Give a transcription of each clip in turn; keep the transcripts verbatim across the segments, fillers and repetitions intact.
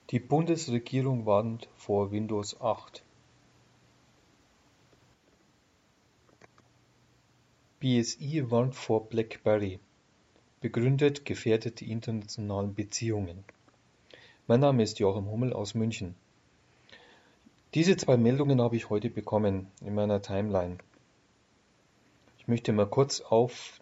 Die Bundesregierung warnt vor Windows acht. B S I warnt vor BlackBerry. Begründet gefährdet die internationalen Beziehungen. Mein Name ist Joachim Hummel aus München. Diese zwei Meldungen habe ich heute bekommen in meiner Timeline. Ich möchte mal kurz auf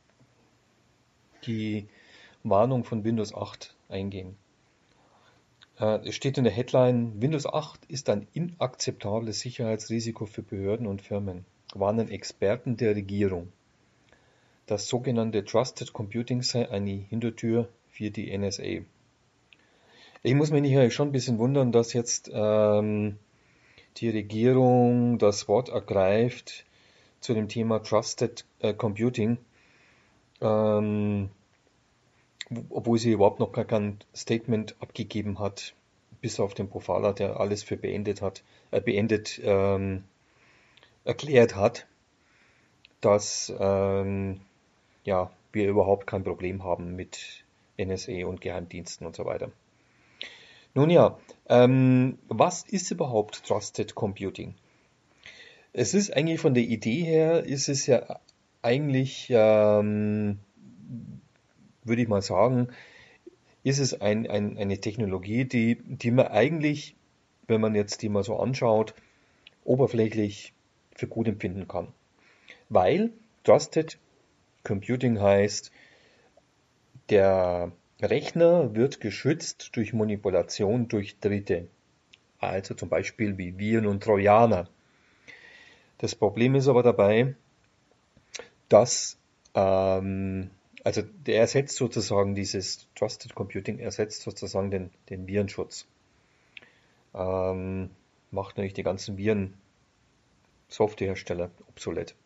die Warnung von Windows acht eingehen. Äh, Es steht in der Headline: Windows acht ist ein inakzeptables Sicherheitsrisiko für Behörden und Firmen, warnen Experten der Regierung. Das sogenannte Trusted Computing sei eine Hintertür für die N S A. Ich muss mich hier schon ein bisschen wundern, dass jetzt ähm, die Regierung das Wort ergreift zu dem Thema Trusted äh, Computing, ähm, obwohl sie überhaupt noch gar kein Statement abgegeben hat, bis auf den Profiler, der alles für beendet hat, äh, beendet ähm, erklärt hat, dass ähm, ja, wir überhaupt kein Problem haben mit N S A und Geheimdiensten und so weiter. Nun ja, ähm, was ist überhaupt Trusted Computing? Es ist eigentlich von der Idee her, ist es ja eigentlich, ähm, würde ich mal sagen, ist es ein, ein, eine Technologie, die, die man eigentlich, wenn man jetzt die mal so anschaut, oberflächlich für gut empfinden kann. Weil Trusted Computing heißt, der Rechner wird geschützt durch Manipulation durch Dritte, also zum Beispiel wie Viren und Trojaner. Das Problem ist aber dabei, dass, ähm, also der ersetzt sozusagen dieses Trusted Computing, ersetzt sozusagen den, den Virenschutz. Ähm, macht natürlich die ganzen Viren-Softwarehersteller obsolet.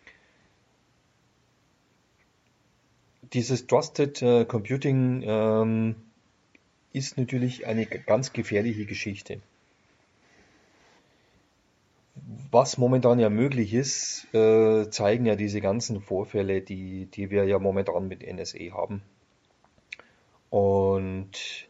Dieses Trusted äh, Computing ähm, ist natürlich eine ganz gefährliche Geschichte. Was momentan ja möglich ist, äh, zeigen ja diese ganzen Vorfälle, die, die wir ja momentan mit N S A haben. Und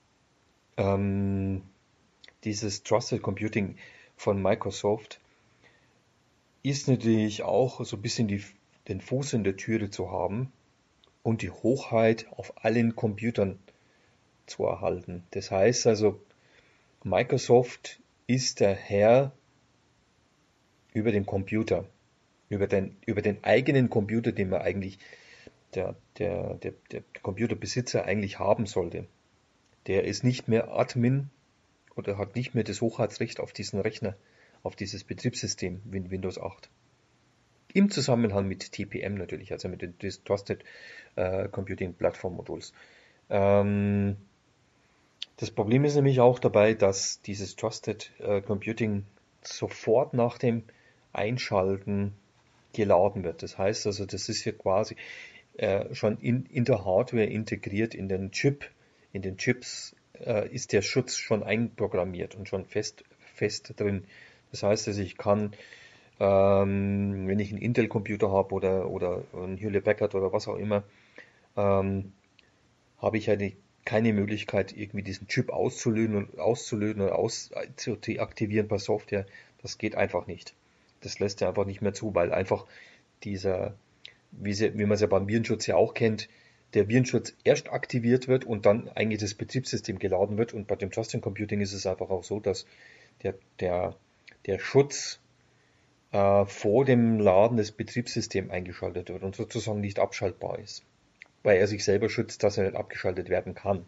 ähm, dieses Trusted Computing von Microsoft ist natürlich auch so ein bisschen die, den Fuß in der Türe zu haben und die Hochheit auf allen Computern zu erhalten. Das heißt also, Microsoft ist der Herr über den Computer, über den, über den eigenen Computer, den man eigentlich, der, der, der, der Computerbesitzer eigentlich haben sollte. Der ist nicht mehr Admin oder hat nicht mehr das Hoheitsrecht auf diesen Rechner, auf dieses Betriebssystem wie Windows acht. Im Zusammenhang mit T P M natürlich, also mit den Trusted äh, Computing Platform Modules. Ähm, das Problem ist nämlich auch dabei, dass dieses Trusted äh, Computing sofort nach dem Einschalten geladen wird. Das heißt also, das ist hier quasi äh, schon in, in der Hardware integriert, in den Chip, in den Chips äh, ist der Schutz schon einprogrammiert und schon fest, fest drin. Das heißt also, ich kann, ähm, wenn ich einen Intel-Computer habe oder, oder einen Hewlett Packard oder was auch immer, ähm, habe ich ja die, keine Möglichkeit, irgendwie diesen Chip auszulösen und auszulösen oder aus, zu deaktivieren per Software. Das geht einfach nicht. Das lässt er einfach nicht mehr zu, weil einfach dieser, wie, sie, wie man es ja beim Virenschutz ja auch kennt, der Virenschutz erst aktiviert wird und dann eigentlich das Betriebssystem geladen wird. Und bei dem Trusted Computing ist es einfach auch so, dass der, der, der Schutz äh, vor dem Laden des Betriebssystems eingeschaltet wird und sozusagen nicht abschaltbar ist, weil er sich selber schützt, dass er nicht abgeschaltet werden kann.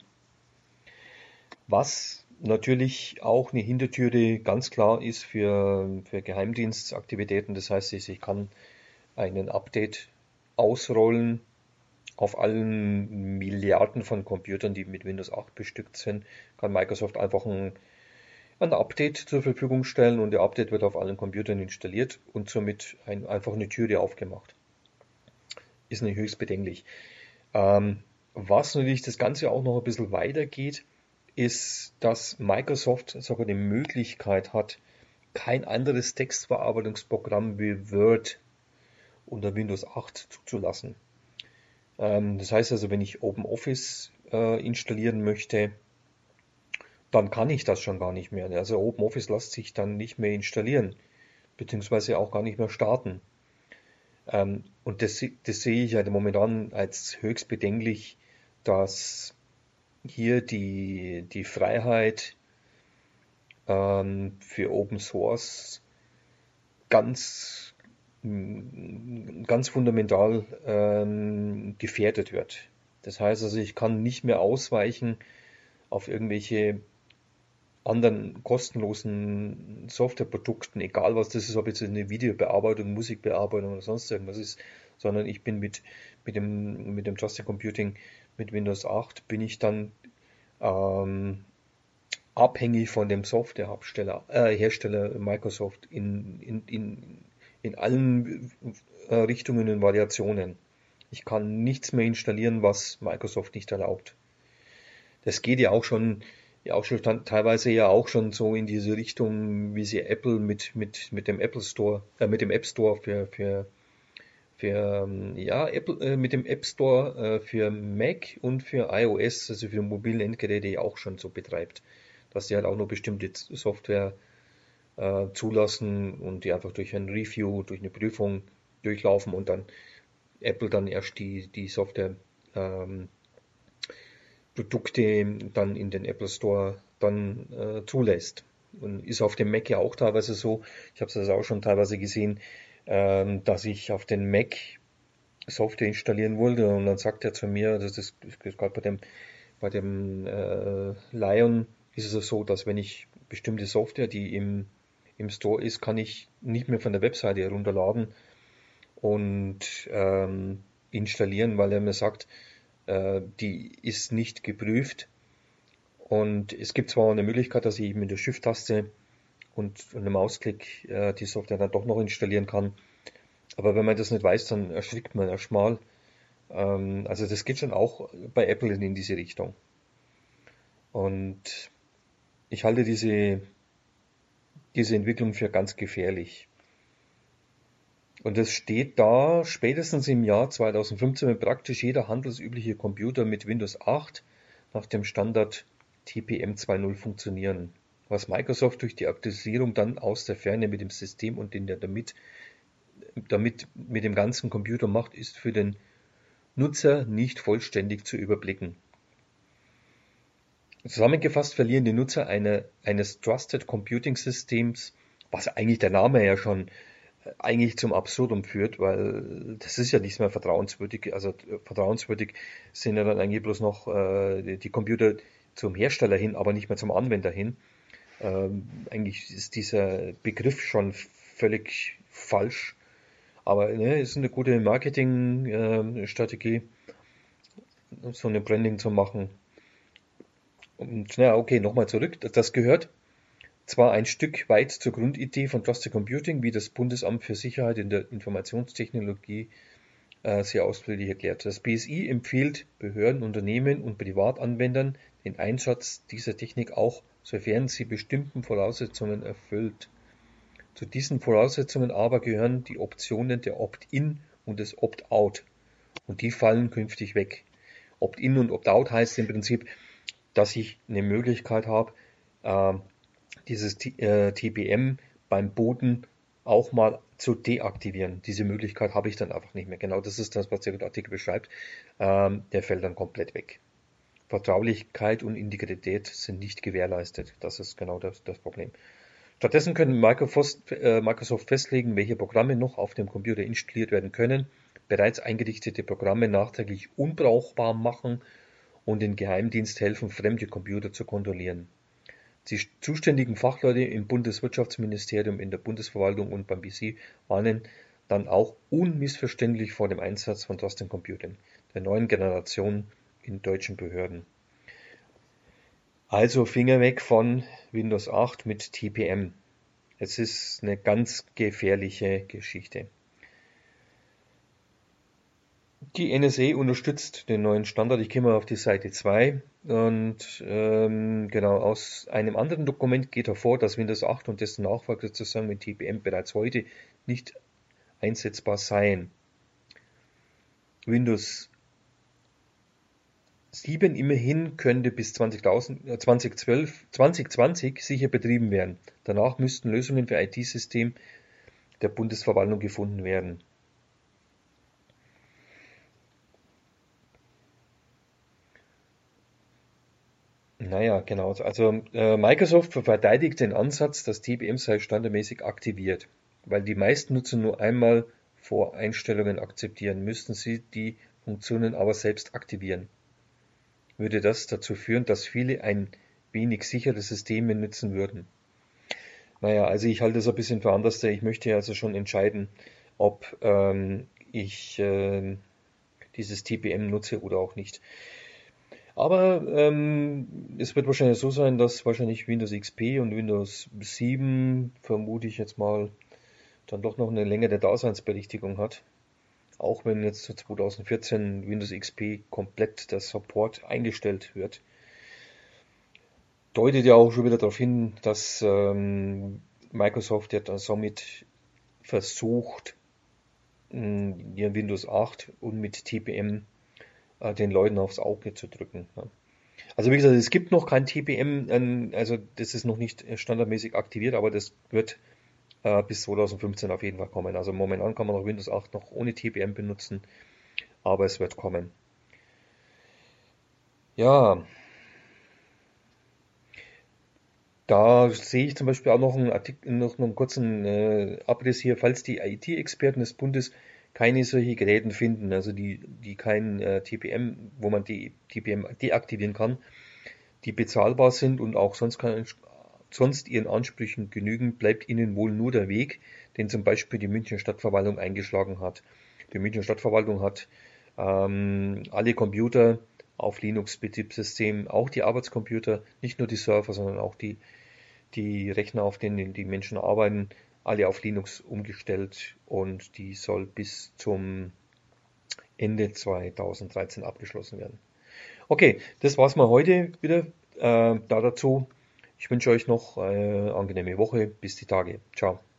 Was natürlich auch eine Hintertüre ganz klar ist für, für Geheimdienstaktivitäten. Das heißt, ich kann einen Update ausrollen auf allen Milliarden von Computern, die mit Windows acht bestückt sind, kann Microsoft einfach ein, ein Update zur Verfügung stellen und der Update wird auf allen Computern installiert und somit ein, einfach eine Türe aufgemacht. Ist nicht höchst bedenklich. Ähm, was natürlich das Ganze auch noch ein bisschen weitergeht, ist, dass Microsoft sogar die Möglichkeit hat, kein anderes Textverarbeitungsprogramm wie Word unter Windows acht zuzulassen. Ähm, das heißt also, wenn ich OpenOffice äh, installieren möchte dann kann ich das schon gar nicht mehr. Also OpenOffice lässt sich dann nicht mehr installieren, beziehungsweise auch gar nicht mehr starten. Ähm, und das, das sehe ich halt momentan als höchst bedenklich, dass hier die, die Freiheit ähm, für Open Source ganz, ganz fundamental ähm, gefährdet wird. Das heißt also, ich kann nicht mehr ausweichen auf irgendwelche anderen kostenlosen Softwareprodukten, egal was das ist, ob jetzt eine Videobearbeitung, Musikbearbeitung oder sonst irgendwas ist, sondern ich bin mit, mit dem, mit dem Trusted Computing, mit Windows acht, bin ich dann ähm, abhängig von dem Softwarehersteller äh, Hersteller Microsoft in, in, in, in allen äh, Richtungen und Variationen. Ich kann nichts mehr installieren, was Microsoft nicht erlaubt. Das geht ja auch schon, ja auch schon teilweise ja auch schon so in diese Richtung, wie sie Apple mit, mit, mit dem Apple Store, äh, mit dem App Store für, für, für ähm, ja, Apple, äh, mit dem App Store äh, für Mac und für iOS, also für mobile Endgeräte ja auch schon so betreibt. Dass die halt auch nur bestimmte Software äh, zulassen und die einfach durch ein Review, durch eine Prüfung durchlaufen und dann Apple dann erst die, die Software ähm, Produkte dann in den Apple Store dann äh, zulässt. Und ist auf dem Mac ja auch teilweise so, ich habe es auch schon teilweise gesehen, ähm, dass ich auf den Mac Software installieren wollte und dann sagt er zu mir, das ist, das ist gerade bei dem, bei dem äh, Lion ist es so, dass wenn ich bestimmte Software, die im, im Store ist, kann ich nicht mehr von der Webseite herunterladen und ähm, installieren, weil er mir sagt, äh, die ist nicht geprüft. Und es gibt zwar eine Möglichkeit, dass ich mit der Shift-Taste und einem Mausklick äh, die Software dann doch noch installieren kann. Aber wenn man das nicht weiß, dann erschrickt man erstmal. Ähm, also das geht schon auch bei Apple in diese Richtung. Und ich halte diese, diese Entwicklung für ganz gefährlich. Und es steht da, spätestens im Jahr zweitausendfünfzehn wird praktisch jeder handelsübliche Computer mit Windows acht nach dem Standard T P M zwei Punkt null funktionieren. Was Microsoft durch die Aktualisierung dann aus der Ferne mit dem System und den, damit, damit mit dem ganzen Computer macht, ist für den Nutzer nicht vollständig zu überblicken. Zusammengefasst verlieren die Nutzer eine, eines Trusted Computing Systems, was eigentlich der Name ja schon eigentlich zum Absurdum führt, weil das ist ja nicht mehr vertrauenswürdig. Also äh, vertrauenswürdig sind ja dann eigentlich bloß noch äh, die, die Computer zum Hersteller hin, aber nicht mehr zum Anwender hin. Ähm, eigentlich ist dieser Begriff schon völlig falsch, aber ne, ist eine gute Marketingstrategie, äh, so eine Branding zu machen. Und na okay, nochmal zurück. Das gehört zwar ein Stück weit zur Grundidee von Trusted Computing, wie das Bundesamt für Sicherheit in der Informationstechnologie äh, sehr ausführlich erklärt. Das B S I empfiehlt Behörden, Unternehmen und Privatanwendern den Einsatz dieser Technik auch, sofern sie bestimmten Voraussetzungen erfüllt. Zu diesen Voraussetzungen aber gehören die Optionen der Opt-in und des Opt-out. Und die fallen künftig weg. Opt-in und Opt-out heißt im Prinzip, dass ich eine Möglichkeit habe, äh, dieses äh, T P M beim Booten auch mal zu deaktivieren. Diese Möglichkeit habe ich dann einfach nicht mehr. Genau das ist das, was der Artikel beschreibt. Ähm, der fällt dann komplett weg. Vertraulichkeit und Integrität sind nicht gewährleistet. Das ist genau das, das Problem. Stattdessen können Microsoft, äh, Microsoft festlegen, welche Programme noch auf dem Computer installiert werden können, bereits eingerichtete Programme nachträglich unbrauchbar machen und den Geheimdienst helfen, fremde Computer zu kontrollieren. Die zuständigen Fachleute im Bundeswirtschaftsministerium, in der Bundesverwaltung und beim B S I warnen dann auch unmissverständlich vor dem Einsatz von Trusted Computing der neuen Generation in deutschen Behörden. Also Finger weg von Windows acht mit T P M. Es ist eine ganz gefährliche Geschichte. Die N S A unterstützt den neuen Standard. Ich gehe mal auf die Seite zwei und ähm, genau aus einem anderen Dokument geht hervor, dass Windows acht und dessen Nachfolger zusammen mit T P M bereits heute nicht einsetzbar seien. Windows sieben immerhin könnte bis zweitausend, äh, zweitausendzwölf, zwanzig zwanzig sicher betrieben werden. Danach müssten Lösungen für I T-System der Bundesverwaltung gefunden werden. Naja, genau. Also äh, Microsoft verteidigt den Ansatz, das T B M sei standardmäßig aktiviert. Weil die meisten Nutzer nur einmal Voreinstellungen akzeptieren, müssten sie die Funktionen aber selbst aktivieren. Würde das dazu führen, dass viele ein wenig sichere Systeme nutzen würden. Naja, also ich halte es ein bisschen für anders. Ich möchte also schon entscheiden, ob ähm, ich ähm, dieses T P M nutze oder auch nicht. Aber ähm, es wird wahrscheinlich so sein, dass wahrscheinlich Windows X P und Windows sieben, vermute ich jetzt mal, dann doch noch eine längere Daseinsberechtigung hat. Auch wenn jetzt zwanzig vierzehn Windows X P komplett der Support eingestellt wird. Deutet ja auch schon wieder darauf hin, dass ähm, Microsoft ja dann somit versucht, mh, ihr Windows acht und mit T P M äh, den Leuten aufs Auge zu drücken. Ja. Also wie gesagt, es gibt noch kein T P M, ähm, also das ist noch nicht standardmäßig aktiviert, aber das wird äh, bis zwanzig fünfzehn auf jeden Fall kommen. Also momentan kann man noch Windows acht noch ohne T P M benutzen, aber es wird kommen. Ja, da sehe ich zum Beispiel auch noch einen Artikel, noch einen kurzen äh, Abriss hier, falls die I T-Experten des Bundes keine solche Geräten finden, also die, die kein äh, T P M, wo man die T P M deaktivieren kann, die bezahlbar sind und auch sonst, kann, sonst ihren Ansprüchen genügen, bleibt ihnen wohl nur der Weg, den zum Beispiel die Münchner Stadtverwaltung eingeschlagen hat. Die Münchner Stadtverwaltung hat ähm, alle Computer auf Linux-Betriebssystem, auch die Arbeitscomputer, nicht nur die Server, sondern auch die, die Rechner, auf denen die Menschen arbeiten, alle auf Linux umgestellt und die soll bis zum Ende zweitausenddreizehn abgeschlossen werden. Okay, das war's mal heute wieder äh, da dazu. Ich wünsche euch noch eine angenehme Woche. Bis die Tage. Ciao.